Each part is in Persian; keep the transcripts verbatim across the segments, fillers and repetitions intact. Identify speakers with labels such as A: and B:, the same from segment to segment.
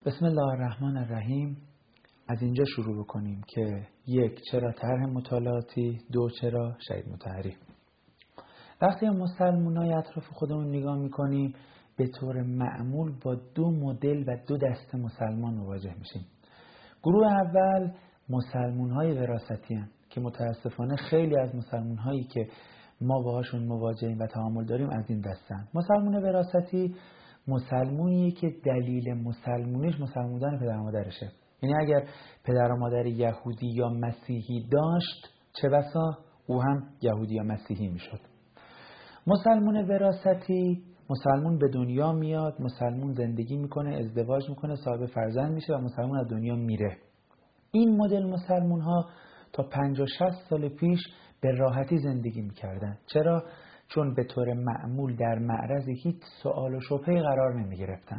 A: بسم الله الرحمن الرحیم. از اینجا شروع بکنیم که یک، چرا طرح مطالعاتی، دو، چرا شهید مطهری. وقتی مسلمانای اطراف خودمون نگاه میکنیم به طور معمول با دو مدل و دو دسته مسلمان مواجه میشیم. گروه اول مسلمان‌های وراثتی هستند که متاسفانه خیلی از مسلمان‌هایی که ما باهاشون مواجهیم و تعامل داریم از این دستن. مسلمان وراثتی مسلمونیه که دلیل مسلمونیش مسلمان بودن پدر و مادرشه. یعنی اگر پدر و مادر یهودی یا مسیحی داشت چه بسا او هم یهودی یا مسیحی میشد. مسلمان وراثتی مسلمون به دنیا میاد، مسلمون زندگی میکنه، ازدواج میکنه، صاحب فرزند میشه و مسلمون از دنیا میره. این مدل مسلمون ها تا پنجاه شصت سال پیش به راحتی زندگی میکردن. چرا؟ چون به طور معمول در معرض هیچ سوال و شبهه‌ای قرار نمی گرفتن.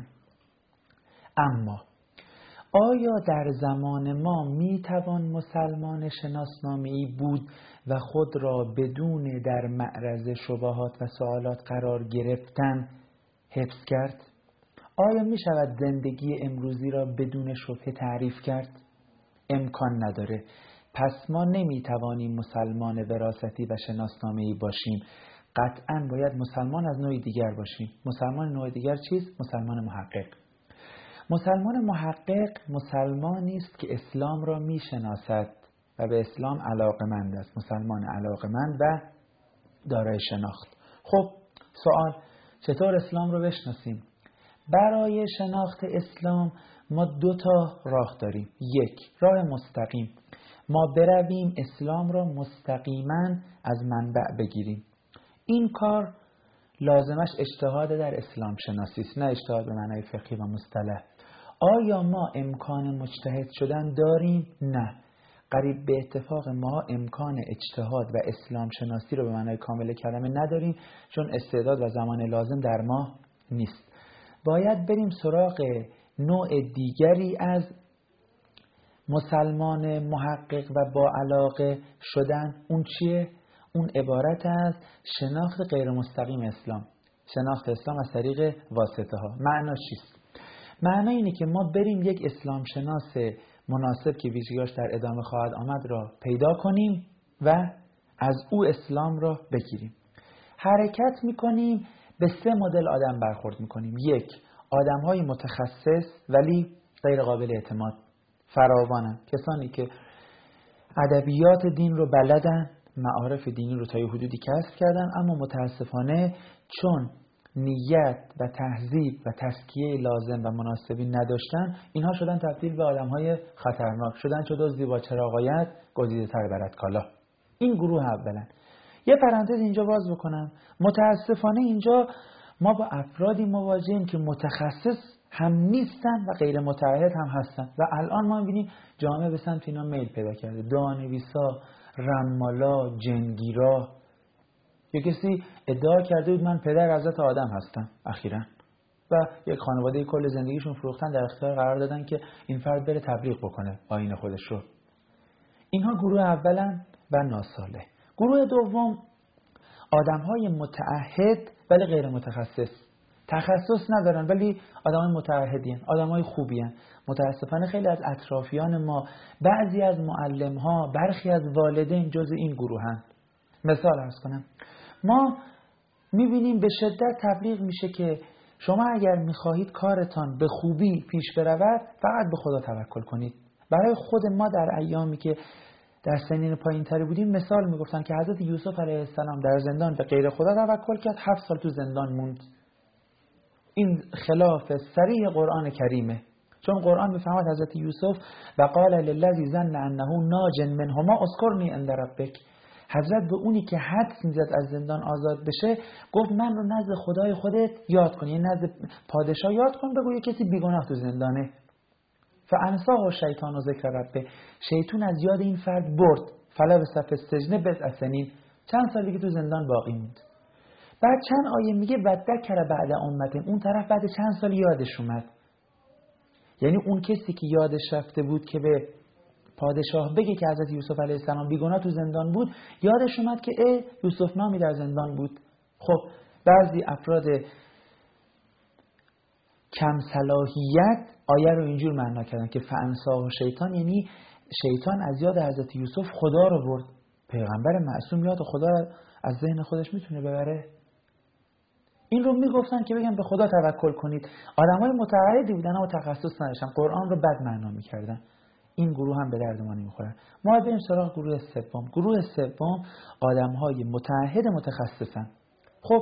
A: اما آیا در زمان ما می توان مسلمان شناسنامه‌ای بود و خود را بدون در معرض شبهات و سوالات قرار گرفتن حفظ کرد؟ آیا می شود زندگی امروزی را بدون شبهه تعریف کرد؟ امکان نداره. پس ما نمی توانیم مسلمان وراثتی و شناسنامه‌ای باشیم. قطعاً باید مسلمان از نوع دیگر باشیم. مسلمان نوع دیگر چیست؟ مسلمان محقق. مسلمان محقق مسلمانی است که اسلام را میشناسد و به اسلام علاقمند است. مسلمان علاقمند و دارای شناخت. خب سوال، چطور اسلام رو بشناسیم؟ برای شناخت اسلام ما دو تا راه داریم. یک، راه مستقیم. ما برویم اسلام را مستقیما از منبع بگیریم. این کار لازمش اجتهاد در اسلام شناسی است، نه اجتهاد به معنای فقهی و مصطلح. آیا ما امکان مجتهد شدن داریم؟ نه. قریب به اتفاق ما امکان اجتهاد و اسلام شناسی رو به معنای کامل کلمه نداریم، چون استعداد و زمان لازم در ما نیست. باید بریم سراغ نوع دیگری از مسلمان محقق و با علاقه شدن. اون چیه؟ اون عبارت از شناخت غیر مستقیم اسلام. شناخت اسلام از طریق واسطه ها. معنا چیست؟ معنا اینه که ما بریم یک اسلام شناس مناسب که ویژگیاش در ادامه خواهد آمد را پیدا کنیم و از او اسلام را بگیریم. حرکت میکنیم، به سه مدل آدم برخورد میکنیم. یک، آدم های متخصص ولی غیر قابل اعتماد، فراوانن. کسانی که ادبیات دین رو بلدن، معارف دینی رو تا یه حدودی کسب کردن، اما متاسفانه چون نیت و تهذیب و تزکیه لازم و مناسبی نداشتن، اینها شدن تبدیل به آدم‌های خطرناک. شدن چه دزدی با چراغایت گزیده‌تر برد کالا. این گروه اولن. یه پرانتز اینجا باز بکنم. متاسفانه اینجا ما با افرادی مواجهیم که متخصص هم نیستن و غیر متعهد هم هستن و الان ما می‌بینیم جامعه به سمت اینا میل پیدا کرده. دانویسا، رمالا، جنگیرا. یک کسی ادعا کرده بود من پدر حضرت آدم هستم اخیراً و یک خانواده کل زندگیشون فروختن، در اختیار قرار دادن که این فرد بره تبلیغ بکنه آیین خودش رو. اینها گروه اولن و ناسالح. گروه دوم آدم‌های متعهد ولی غیر متخصص. تخصص ندارن ولی آدمای متعهدی هستند، آدمای خوبی هستند. متاسفانه خیلی از اطرافیان ما، بعضی از معلم‌ها، برخی از والدین جز این گروه هستند. مثال عرض کنم، ما می‌بینیم به شدت تبلیغ میشه که شما اگر می‌خواهید کارتان به خوبی پیش برود فقط به خدا توکل کنید. برای خود ما در ایامی که در سنین پایین‌تری بودیم مثال میگفتن که حضرت یوسف علیه السلام در زندان به غیر خدا توکل کرد، هفت سال تو زندان موند. این خلاف صریح قرآن کریمه، چون قرآن میفهمد حضرت یوسف و قال للذی ظن انه ناج منهما اذکرنی عند ربک. حضرت به اونی که حدس میزد از زندان آزاد بشه گفت من رو نزد خدای خودت یاد کن، یعنی نزد پادشاه یاد کن، بگو یه کسی بیگناه تو زندانه. فانساه شیطان و ذکر ربه، شیطان از یاد این فرد برد. فلا به صف السجن بضع سنین، چند سالی که تو زندان باقی موند. بعد چند آیه میگه ودکر بعد امت، اون طرف بعد چند سال یادش اومد. یعنی اون کسی که یادش رفته بود که به پادشاه بگه که حضرت یوسف علیه السلام بیگناه تو زندان بود، یادش اومد که ای یوسف نامی در زندان بود. خب بعضی افراد کم صلاحیت آیه رو اینجور معنا کردن که فانساه شیطان، یعنی شیطان از یاد حضرت یوسف خدا رو برد. پیغمبر معصوم یاد خدا رو از ذهن خودش میتونه ببره؟ این رو میگفتن که بگن به خدا توکل کنید. آدمای متعهدی بودن اما تخصص نداشتن، قرآن رو بد معنا میکردن. این گروه هم به درد ما نمیخورن. ما بریم سراغ گروه سوم. گروه سوم آدمهای متعهد متخصصن. خب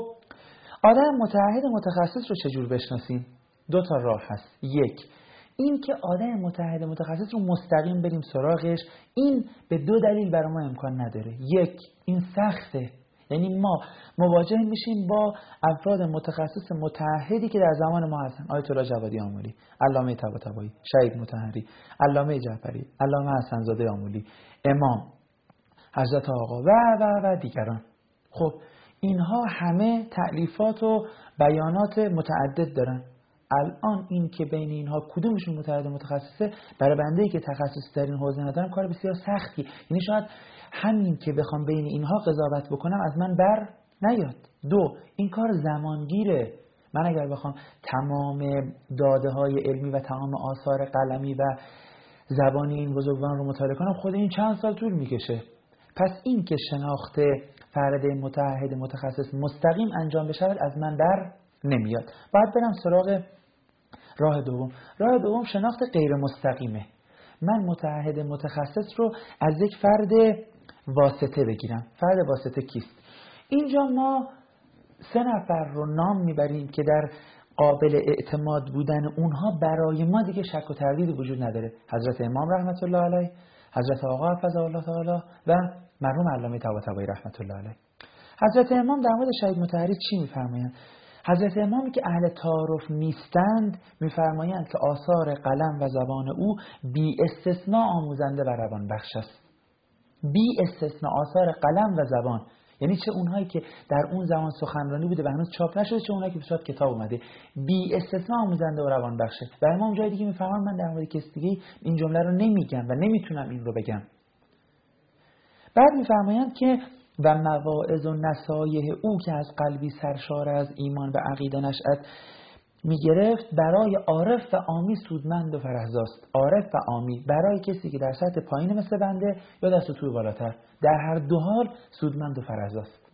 A: آدم متعهد متخصص رو چجور بشناسیم؟ دو تا راه هست. یک، این که آدم متعهد متخصص رو مستقیم بریم سراغش، این به دو دلیل برای ما امکان نداره. یک، این سخته، یعنی ما مواجه میشیم با افراد متخصص متعهدی که در زمان ما هستن. آیت الله جوادی آملی، علامه طباطبایی، شهید مطهری، علامه جعفری، علامه حسن زاده آملی، امام، حضرت آقا و و و دیگران. خب اینها همه تألیفات و بیانات متعدد دارن. الان این که بین اینها کدومشون متعهد متخصصه، برای بنده‌ای که تخصص در این حوزه ندارم کار بسیار سختی. یعنی شاید همین که بخوام بین اینها قضاوت بکنم از من بر نیاد. دو، این کار زمانگیره. من اگر بخوام تمام داده های علمی و تمام آثار قلمی و زبانی این بزرگواران رو مطالعه کنم، خود این چند سال طول میکشه. پس این که شناخت فرد متعهد متخصص مستقیم انجام بشه از من در نمیاد. باید برم سراغ راه دوم. راه دوم شناخت غیر مستقیمه. من متعهد متخصص رو از یک فرد واسطه بگیرم. فرد واسطه کیست؟ اینجا ما سه نفر رو نام میبریم که در قابل اعتماد بودن اونها برای ما دیگه شک و تردیدی وجود نداره. حضرت امام رحمت الله علیه، حضرت آقا حفظه الله تعالی و مرحوم علامه طباطبایی رحمت الله علیه. حضرت امام در مورد شهید مطهری چی میفرمایند؟ حضرت امامی که اهل تعارف نیستند میفرمایند که آثار قلم و زبان او بی استثناء آموزنده و روان بخش است. بی استثناء آثار قلم و زبان، یعنی چه اونهایی که در اون زمان سخنرانی بوده و هنوز چاپ نشده، چه اونهایی که به صورت کتاب اومده، بی استثناء آموزنده و روان بخشه. و امام جای دیگه میفرمان من در مورد کسی دیگه این جمله رو نمیگم و نمیتونم این رو بگم. بعد میفرمایند که و مواعظ و نصایح او که از قلبی سرشار از ایمان و عقیده نشأت میگرفت برای عارف و عامی سودمند و فرهزاست. عارف و عامی، برای کسی که در سطح پایین مثل بنده یا در سطوح بالاتر، در هر دو حال سودمند و فرهزاست.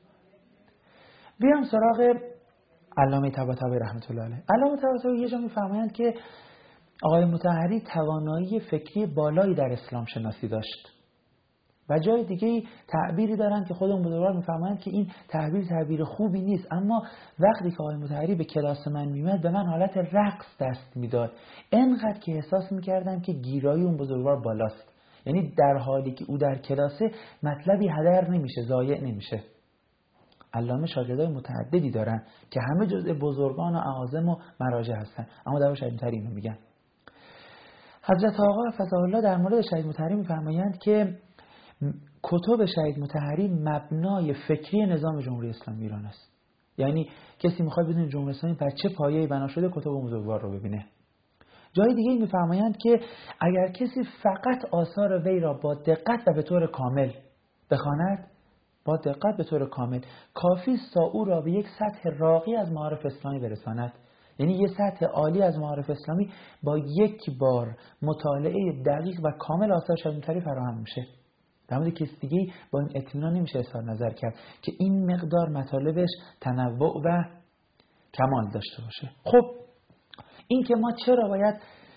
A: بیام سراغ علامه طباطبایی رحمت الله علیه. علامه طباطبایی یه جا میفرمایند که آقای مطهری توانایی فکری بالایی در اسلام شناسی داشت. و جای دیگه تعبیری دارن که خودمون بزرگوار میفهمند که این تعبیر تعبیر خوبی نیست، اما وقتی که آقای مطهری به کلاس من میمد به من حالت رقص دست میداد، انقدر که احساس میکردم که گیرایی اون بزرگوار بالاست. یعنی در حالی که او در کلاسه مطلبی هدر نمیشه، ضایع نمیشه. علامه شاگردای متعددی دارن که همه جزء بزرگان و اعاظم و مراجع هستن، اما در شهید مطهری اینو میگن. حضرت آقا حفظه الله در مورد شهید مطهری میفرمایند که کتب شهید مطهری مبنای فکری نظام جمهوری اسلامی ایران است. یعنی کسی میخواد بدونه جمهوری اسلامی بر چه پایه‌ای بنا شده، کتب بزرگوار رو ببینه. جای دیگه میفرمایند که اگر کسی فقط آثار وی را با دقت و به طور کامل بخواند، با دقت به طور کامل، کافی است تا او را به یک سطح راقی از معارف اسلامی برساند. یعنی یه سطح عالی از معارف اسلامی با یک بار مطالعه دقیق و کامل آثار شهید مطهری فراهم میشه. در مورد کسی دیگه با این اطمینان نمیشه اظهار نظر کرد که این مقدار مطالبش تنوع و کمال داشته باشه. خب این که ما چرا باید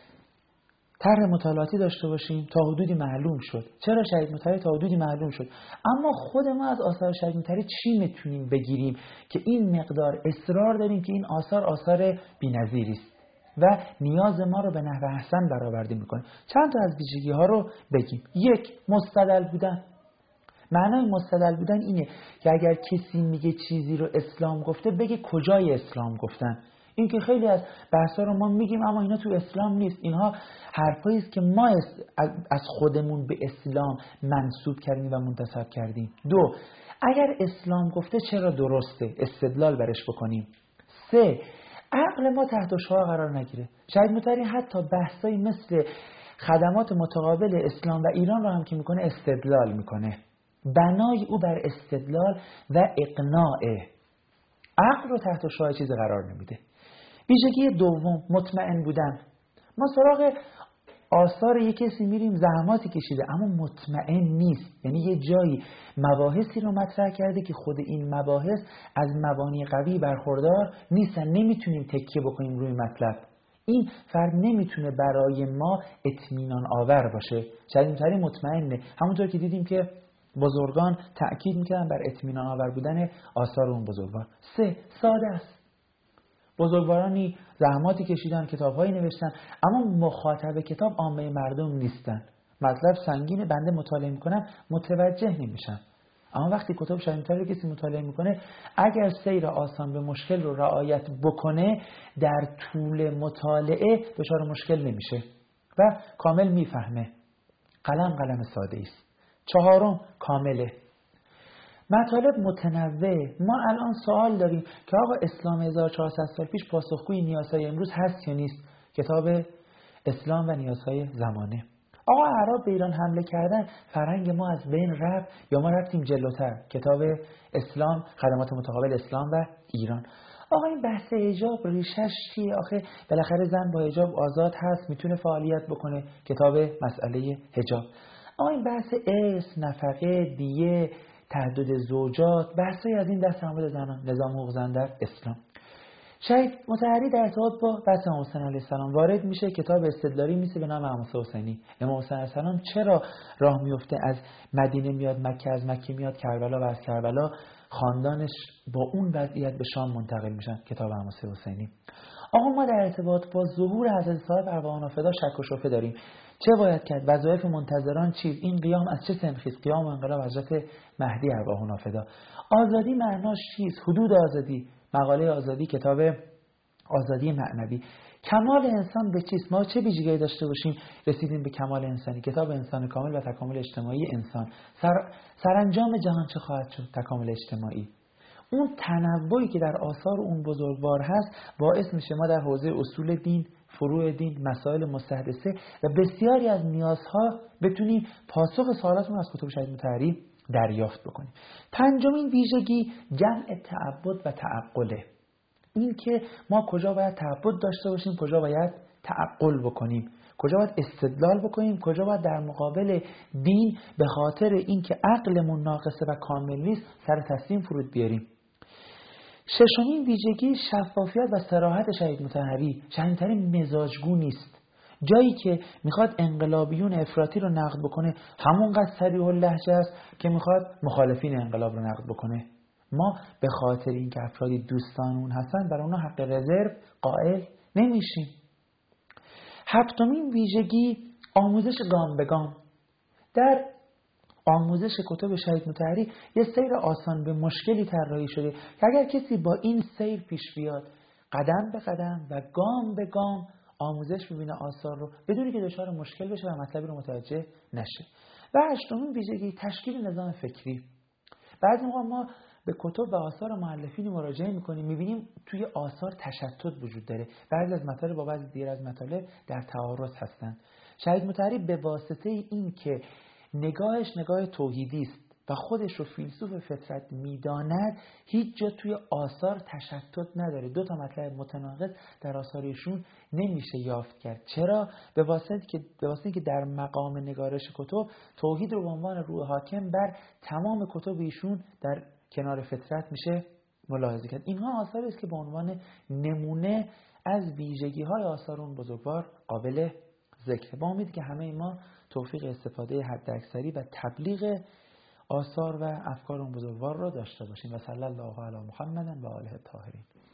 A: طرح مطالعاتی داشته باشیم تا حدودی معلوم شد، چرا شهید مطهری تا حدودی معلوم شد، اما خود ما از آثار شهید مطهری چی میتونیم بگیریم که این مقدار اصرار داریم که این آثار آثار بی‌نظیری است و نیاز ما رو به نحو احسن برآورده میکنه. چند تا از ویژگی ها رو بگیم. یک، مستدل بودن. معنای مستدل بودن اینه که اگر کسی میگه چیزی رو اسلام گفته، بگه کجای اسلام گفتن. این که خیلی از بحثا رو ما میگیم اما اینا تو اسلام نیست. اینها حرفایی است که ما از خودمون به اسلام منسوب کردیم و منتسب کردیم. دو، اگر اسلام گفته چرا درسته، استدلال برش بکنیم. سه، عقل ما تحت شعاع قرار نگیره. شهید مطهری حتی بحثایی مثل خدمات متقابل اسلام و ایران رو هم که میکنه استدلال میکنه. بنای او بر استدلال و اقناعه. عقل رو تحت شعاع چیز قرار نمیده. ویژگی دوم، مطمئن بودن. ما سراغ آثار یک کسی میریم زحماتی کشیده اما مطمئن نیست، یعنی یه جایی مباحثی رو مطرح کرده که خود این مباحث از مبانی قوی برخوردار نیستن، نمیتونیم تکیه بکنیم روی مطلب. این فرد نمیتونه برای ما اطمینان آور باشه. شاید اینطوری مطمئنه، همونطور که دیدیم که بزرگان تأکید میکردن بر اطمینان آور بودن آثار اون بزرگوار. سه، ساده است. بزرگوارانی زحماتی کشیدن، کتاب‌هایی نوشتن، اما مخاطب کتاب عامه مردم نیستن. مطلب سنگین، بنده مطالعه میکنم متوجه نمیشم. اما وقتی کتاب شاید اینطوری کسی مطالعه میکنه، اگر سیر آسان به مشکل رو رعایت بکنه، در طول مطالعه دچار مشکل نمیشه و کامل میفهمه. قلم قلم ساده است. چهارم، کامله. مطالب متنوع. ما الان سوال داریم که آقا اسلام هزار و چهارصد سال پیش پاسخگوی نیازهای امروز هست یا نیست؟ کتاب اسلام و نیازهای زمانه. آقا اعراب به ایران حمله کردن، فرهنگ ما از بین رفت یا ما رفتیم جلوتر؟ کتاب اسلام، خدمات متقابل اسلام و ایران. آقا این بحث حجاب ریشش چیه؟ آخه بالاخره زن با حجاب آزاد هست، میتونه فعالیت بکنه. کتاب مسئله حجاب. آقا این بحث ارث، نفقه، دیه، تعدد زوجات، بحثی از این دست تعامل زنان، نظام حقوق زن در اسلام. شاید مطهری در ارتباط با بحث امام حسین علیه السلام وارد میشه، کتاب استدلالی میشه به نام امام حسینی. امام حسین علیه السلام چرا راه میفته از مدینه میاد مکه، از مکه میاد کربلا و از کربلا خاندانش با اون وضعیت به شام منتقل میشن؟ کتاب امام حسینی. آقا ما در ارتباط با ظهور حضرت صاحب ارواحنا فدا شک و شبهه داریم. چه باید کرد؟ وظایف منتظران چیست؟ این قیام از چه سنخیست؟ قیام و انقلاب حضرت مهدی ارواحنا فدا. آزادی معناش چیست؟ حدود آزادی، مقاله آزادی، کتاب آزادی معنوی. کمال انسان به چیست؟ ما چه ویژگی داشته باشیم رسیدیم به کمال انسانی؟ کتاب انسان کامل و تکامل اجتماعی انسان. سر... سرانجام جهان چه خواهد شد؟ تکامل اجتماعی. اون تنوعی که در آثار اون بزرگوار هست باعث میشه ما در حوزه اصول دین، فروع دین، مسائل مستحدثه و بسیاری از نیازها بتونیم پاسخ سوالاتمون از کتب شهید مطهری دریافت بکنیم. پنجمین ویژگی جمع تعبد و تعقله. این که ما کجا باید تعبد داشته باشیم، کجا باید تعقل بکنیم، کجا باید استدلال بکنیم، کجا باید در مقابل دین به خاطر اینکه عقلمون ناقصه و کامل نیست سر تسلیم فرود بیاریم. ششمین ویژگی شفافیت و صراحت شهید مطهری. شهید مطهری مزاجگو نیست. جایی که میخواد انقلابیون افراطی رو نقد بکنه همونقدر صریح اللهجه است که میخواد مخالفین انقلاب رو نقد بکنه. ما به خاطر اینکه افرادی دوستان اون هستن برای اونها حق رزرو قائل نمیشیم. هفتمین ویژگی آموزش گام به گام. در آموزش کتب شهید مطهری یه سیر آسان به مشکلی طراحی شده که اگر کسی با این سیر پیش بیاد، قدم به قدم و گام به گام آموزش ببینه آثار رو، بدونی که دچار مشکل بشه و مطلبی رو متوجه نشه. و هشتمین ویژگی تشکیل نظام فکری. بعضی موقع ما به کتب و آثار مؤلفین مراجعه میکنیم، میبینیم توی آثار تشتت وجود داره. بعضی از مطالب با بعضی دیگر از مطالب در تعارض هستن. شهید مطهری به واسطه این که نگاهش نگاه توحیدی است و خودش رو فیلسوف فطرت میداند، هیچ جا توی آثار تشتت نداره. دو تا مطلب متناقض در آثارشون نمیشه یافت کرد. چرا؟ به واسطه که به واسطه که در مقام نگارش کتب توحید رو به عنوان روح حاکم بر تمام کتب ایشون در کنار فطرت میشه ملاحظه کرد. اینها آثاری است که به عنوان نمونه از ویژگی‌های آثار اون بزرگوار قابل ذکر. با امید که همه ما توفیق استفاده حداکثری و تبلیغ آثار و افکار اون بزرگوار را داشته باشیم. و صلی الله علی محمد و آله الطاهرین.